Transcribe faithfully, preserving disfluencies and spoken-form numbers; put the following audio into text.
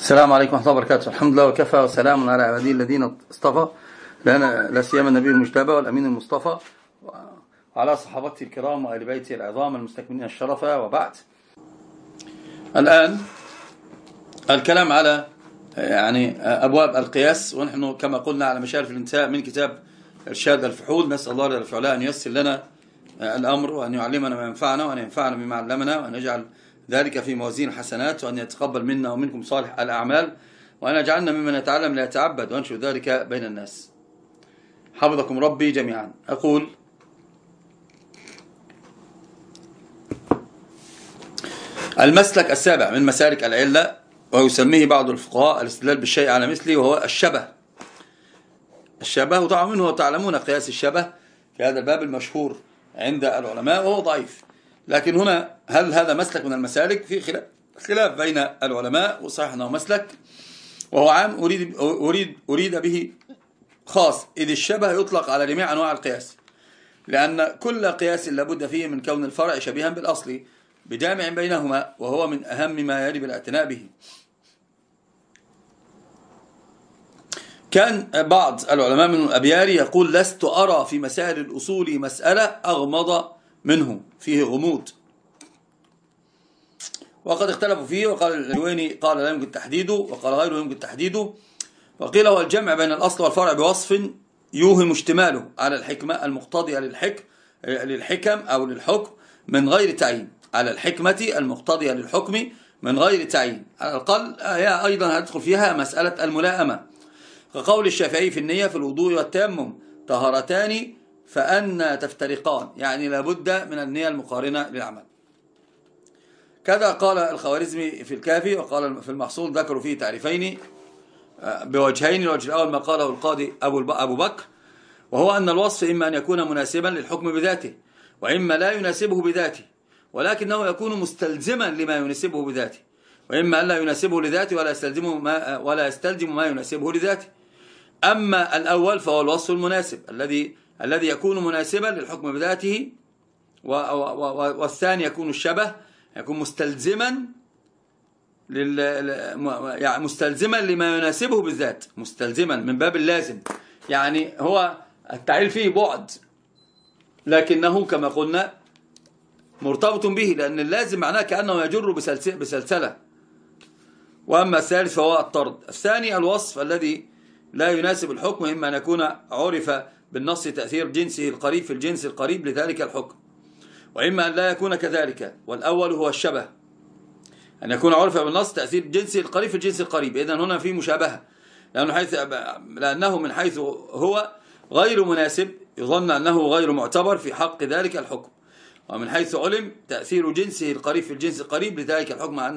السلام عليكم ورحمة الله وبركاته. الحمد لله وكفى وسلام على عباده الذين اصطفى، لا سيما النبي المجتبى والأمين المصطفى وعلى صحابته الكرام وآل بيته العظام المستكملين الشرف، وبعد. الآن الكلام على يعني أبواب القياس، ونحن كما قلنا على مشارف الانتهاء من كتاب إرشاد الفحول. نسأل الله جل وعلا أن ييسر لنا الأمر، وأن يعلمنا ما ينفعنا، وأن ينفعنا بما علمنا، وأن يجعل ذلك في موازين الحسنات، وأن يتقبل منا ومنكم صالح الأعمال، وأن يجعلنا ممن يتعلم لا يتعبد وينشر ذلك بين الناس. حفظكم ربي جميعا. أقول: المسلك السابع من مسالك العلة، ويسميه بعض الفقهاء الاستدلال بالشيء على مثله، وهو الشبه. الشبه، وطبعا منه تعلمون قياس الشبه في هذا الباب المشهور عند العلماء، وهو ضعيف. لكن هنا هل هذا مسلك من المسالك؟ في خلاف خلاف بين العلماء، وصحيح انه مسلك وهو عام أريد, أريد, أريد به خاص، إذ الشبه يطلق على جميع أنواع القياس، لأن كل قياس لابد فيه من كون الفرع شبيها بالأصل بجامع بينهما، وهو من أهم ما يجب الاعتناء به. كان بعض العلماء من الأبياري يقول: لست أرى في مسائل الأصول مسألة أغمض منه، فيه غموض. وقد اختلفوا فيه، وقال الجويني قال لا يمكن تحديده، وقال غيره يمكن تحديده، وقيل هو الجمع بين الأصل والفرع بوصف يوهم اشتماله على الحكمة المقتضية للحك للحكم أو للحكم من غير تعيين، على الحكمة المقتضية للحكم من غير تعيين. على الأقل هي أيضا هتدخل فيها مسألة الملائمة، كقول الشافعي في النية في الوضوء والتيمم: طهارتان فأنا تفترقان، يعني لابد من النية المقارنة للعمل. كذا قال الخوارزمي في الكافي، وقال في المحصول، ذكروا فيه تعريفين بوجهين. الوجه الأول ما قاله القاضي أبو بكر، وهو أن الوصف إما أن يكون مناسبا للحكم بذاته، وإما لا يناسبه بذاته ولكنه يكون مستلزما لما يناسبه بذاته، وإما أن لا يناسبه لذاته ولا يستلزم ما, ولا يستلزم ما يناسبه لذاته. أما الأول فهو الوصف المناسب الذي الذي يكون مناسبا للحكم بذاته، والثاني يكون الشبه، يكون مستلزما لل يعني مستلزما لما يناسبه بالذات، مستلزما من باب اللازم، يعني هو التعليل فيه بعد لكنه كما قلنا مرتبط به، لأن اللازم معناه كأنه يجر بسلسلة. وأما الثالث فهو الطرد. الثاني الوصف الذي لا يناسب الحكم، إما أن يكون عرف بالنص تأثير جنسه القريب في الجنس القريب لذلك الحكم، وإما أن لا يكون كذلك. والأول هو الشبه، أن يكون عرف بالنص تأثير جنسه القريب في الجنس القريب. إذن هنا في مشابهة، لأنه, حيث لأنه من حيث هو غير مناسب يظن أنه غير معتبر في حق ذلك الحكم، ومن حيث علم تأثير جنسه القريب في الجنس القريب لذلك الحكم